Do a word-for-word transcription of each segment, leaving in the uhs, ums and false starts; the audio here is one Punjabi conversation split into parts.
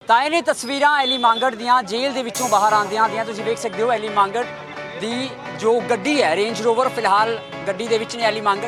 ਤਾਂ ਇਹ ਨੇ ਤਸਵੀਰਾਂ ਐਲੀ ਮੰਗੜ ਦੀਆਂ ਜੇਲ੍ਹ ਦੇ ਵਿੱਚੋਂ ਬਾਹਰ ਆਉਂਦਿਆਂ ਦੀਆਂ। ਤੁਸੀਂ ਵੇਖ ਸਕਦੇ ਹੋ ਐਲੀ ਮੰਗੜ ਦੀ ਜੋ ਗੱਡੀ ਹੈ ਰੇਂਜ ਰੋਵਰ, ਫਿਲਹਾਲ ਗੱਡੀ ਦੇ ਵਿੱਚ ਨੇ ਐਲੀ ਮੰਗੜ।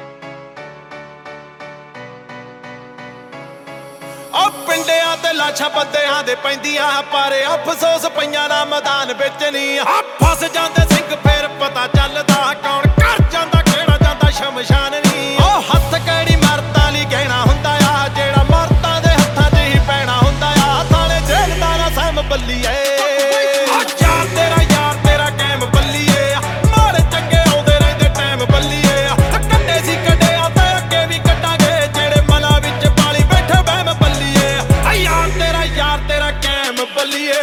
ਆ ਪਿੰਡਿਆਂ ਤੇ ਲਾਸ਼ਾਂ ਬੰਦਿਆਂ ਦੇ ਪੈਂਦੀਆਂ, ਪਰ ਅਫਸੋਸ ਪਈਆਂ ਨਾ ਮੈਦਾਨ ਵਿੱਚ ਨਹੀਂ। ਆ ਫਸ ਜਾਂਦੇ ਸਿੰਘ ਫੇਰ ਪਤਾ ਚੱਲਦਾ ਕੌਣ ਕਰ ਜਾਂਦਾ ਕਿਹੜਾ ਜਾਂਦਾ ਸ਼ਮਸ਼ਾਨ ਨਹੀਂ। ਉਹ ਹੱਥ ਕਿਹੜੀ ਮਰਦਾਂ ਲਈ ਗਹਿਣਾ ਹੁੰਦਾ ਆ, ਜਿਹੜਾ ਮਰਦਾਂ ਦੇ ਹੱਥਾਂ 'ਚ ਹੀ ਪੈਣਾ ਹੁੰਦਾ ਆ। ਸਾਲੇ ਜੇਲ੍ਹ ਦਾ ਨਾ ਸਹਿਮ ਬੱਲੀਏ, ਆ ਯਾਰ ਤੇਰਾ ਯਾਰ ਤੇਰਾ ਕੈਮ ਬੱਲੀਏ। ਮਾੜੇ ਚੰਗੇ ਆਉਂਦੇ ਰਹਿੰਦੇ ਟਾਈਮ ਬੱਲੀਏ। ਕੱਢੇ ਸੀ ਕੱਢਿਆ ਤੇ ਅੱਗੇ ਵੀ ਕੱਢਾਂਗੇ, ਜਿਹੜੇ ਮਨਾਂ ਵਿੱਚ ਪਾਲੀ ਬੈਠੇ ਵਹਿਮ ਬੱਲੀਏ। ਆ ਯਾਰ ਤੇਰਾ ਯਾਰ ਤੇਰਾ ਕੈਮ ਬੱਲੀਏ।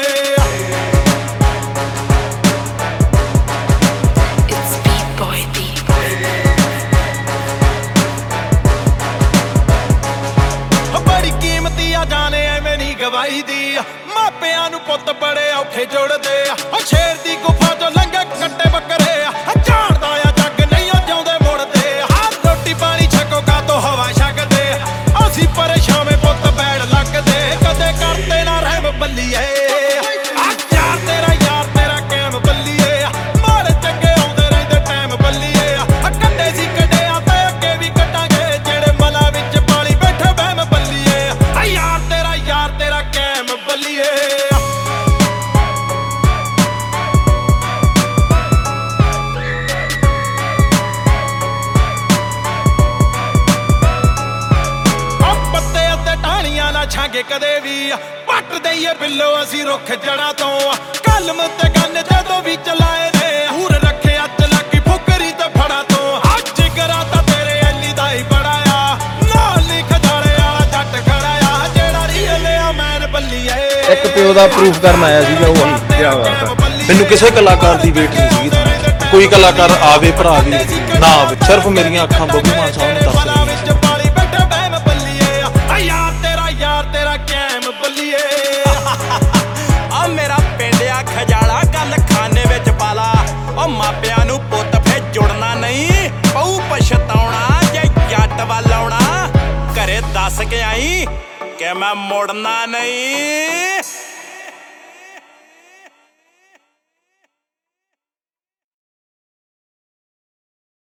ਜਾਣੇ ਐਵੇਂ ਨਹੀਂ ਗਵਾਈ ਦੀ, ਮਾਪਿਆਂ ਨੂੰ ਪੁੱਤ ਬੜੇ ਔਖੇ ਜੁੜਦੇ ਆ। ਉਹ ਸ਼ੇਰ ਦੀ ਗੁਫਾ ਚੋਂ ਲੰਘੇ ਕੱਟੇ ਬੱਕਰੇ ਆ, ਝਾੜਦਾ ਆ ਜੱਗ ਨਹੀਂ ਉਹ ਜਿਉਂਦੇ ਮੁੜਦੇ ਆ। ਰੋਟੀ ਪਾਣੀ ਛਕੋ ਕਾਤੋਂ ਹਵਾ ਛਕਦੇ, ਅਸੀਂ ਪਰੇਸ਼ਾਵੇਂ ਪੁੱਤ ਬੈੜ ਲੱਗਦੇ। ਕਦੇ ਕਰਦੇ ਨਾ ਰਹਿਮ ਬੱਲੀਏ, ਆ ਯਾਰ ਤੇਰਾ ਯਾਰ ਤੇਰਾ ਕੈਮ ਬੱਲੀਏ। ਮਾੜੇ ਚੰਗੇ ਆਉਂਦੇ ਰਹਿੰਦੇ ਟਾਈਮ ਬੱਲੀਏ। ਕੱਢੇ ਸੀ ਕੱਢਿਆ ਤੇ ਅੱਗੇ ਵੀ ਕੱਢਾਂਗੇ, ਜਿਹੜੇ ਮਨਾਂ ਵਿੱਚ ਪਾਲੀ ਬੈਠੇ ਵਹਿਮ ਬੱਲੀਏ। ਯਾਰ ਤੇਰਾ ਯਾਰ ਤੇਰਾ ਕੈਮ ਬੱਲੀਏ। ਆ ਪੱਤੇ ਅਤੇ ਟਾਹਣੀਆਂ ਨਾ ਛਾਂਗੇ ਕਦੇ ਵੀ, ਪੱਟ ਦਈਏ ਬਿੱਲੋ ਅਸੀਂ ਰੁੱਖ ਜੜਾਂ ਤੋਂ। ਕਲਮ ਤੇ ਗੰਨ ਜਦੋਂ ਵੀ ਚਲਾਏ ਨੇ, ਹੂਰ ਰੱਖਿਆ ਚਲਾਕੀ ਫੁਕਰੀ ਤੇ ਫੜਾ ਤੋਂ। ਆ ਜਿਗਰਾ ਤਾਂ ਤੇਰੇ ਐਲੀ ਦਾ ਹੀ ਬੜਾ ਆ, ਨਾਲ ਲਿਖ ਜਾਲੇ ਵਾਲਾ ਜੱਟ ਖੜਾ ਆ, ਜਿਹੜਾ ਰੀਅਲ ਆ ਮੈਨ ਬੱਲੀਏ। ਇੱਕ ਪਿਓ ਦਾ ਪ੍ਰੂਫ ਕਰਨ ਆਇਆ ਸੀਗਾ ਉਹ ਅਸੀਂ। ਕੀ ਬਾਤ ਹੈ, ਮੈਨੂੰ ਕਿਸੇ ਕਲਾਕਾਰ ਦੀ ਵੇਟ ਨਹੀਂ ਸੀਗੀ। ਕੋਈ ਕਲਾਕਾਰ ਆਵੇ ਭਰਾ ਵੀ ਨਾ ਆਵੇ, ਸਿਰਫ ਮੇਰੀਆਂ ਅੱਖਾਂ ਬੱਬੂ ਮਾਨ ਸਾਹਿਬ ਨੂੰ ਦੱਸ ਰਹੀਆਂ ਸੀ। ਯਾਰ ਤੇਰਾ ਯਾਰ ਤੇਰਾ ਕੈਮ ਬੱਲੀਏ। ਆ ਮੇਰਾ ਪਿੰਡਿਆ ਖਜਾਲਾ ਗੱਲ ਖਾਨੇ ਵਿੱਚ ਪਾਲਾ। ਉਹ ਮਾਪਿਆਂ ਨੂੰ ਪੁੱਤ ਫੇ ਜੁੜਨਾ ਨਹੀਂ, ਪਊ ਪਛਤਾਉਣਾ ਜੇ ਜੱਟ ਵੱਲ ਆਉਣਾ। ਘਰੇ ਦੱਸ ਕੇ ਆਈ ਕਿ ਮੈਂ ਮੁੜਨਾ ਨਹੀਂ।